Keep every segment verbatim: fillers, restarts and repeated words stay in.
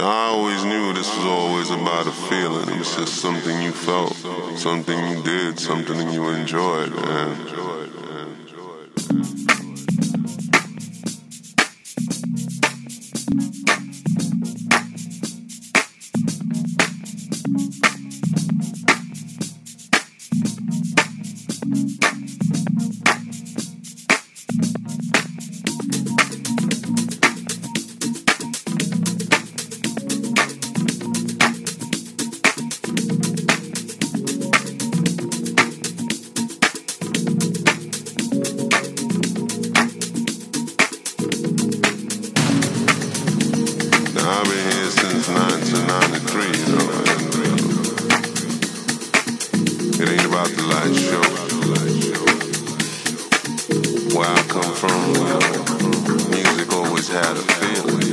I always knew this was always about a feeling. It was just something you felt, something you did, something you enjoyed, man. I've been here since nineteen ninety-three, you know, and uh, it ain't about the light show. Where I come from, you know, music always had a feeling.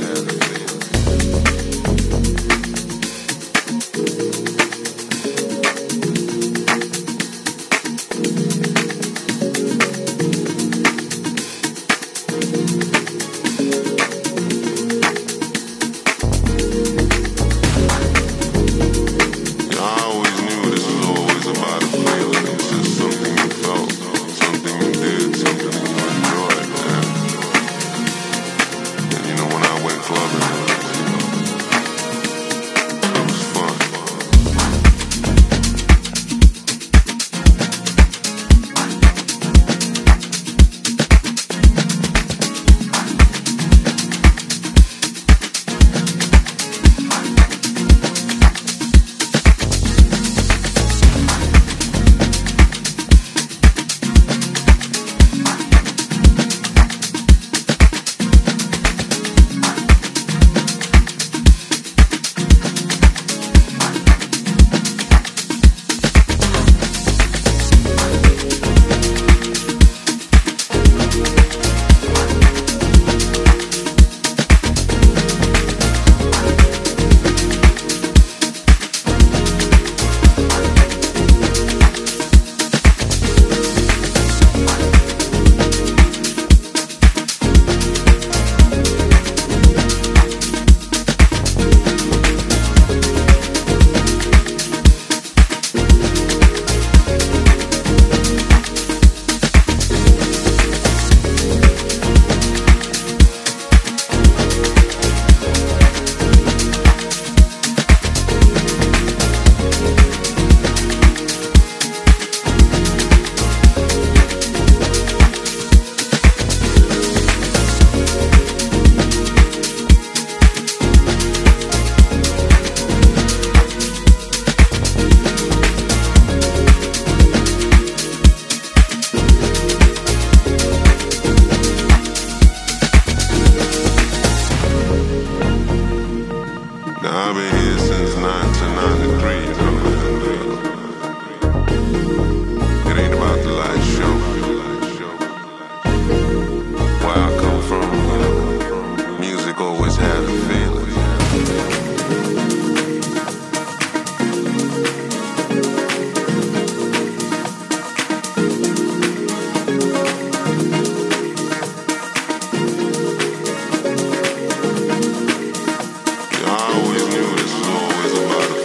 I've been here since nineteen ninety-three, you know, and uh, it ain't about the light show. Where I come from, you know, music always had a feeling. I always knew this was always about a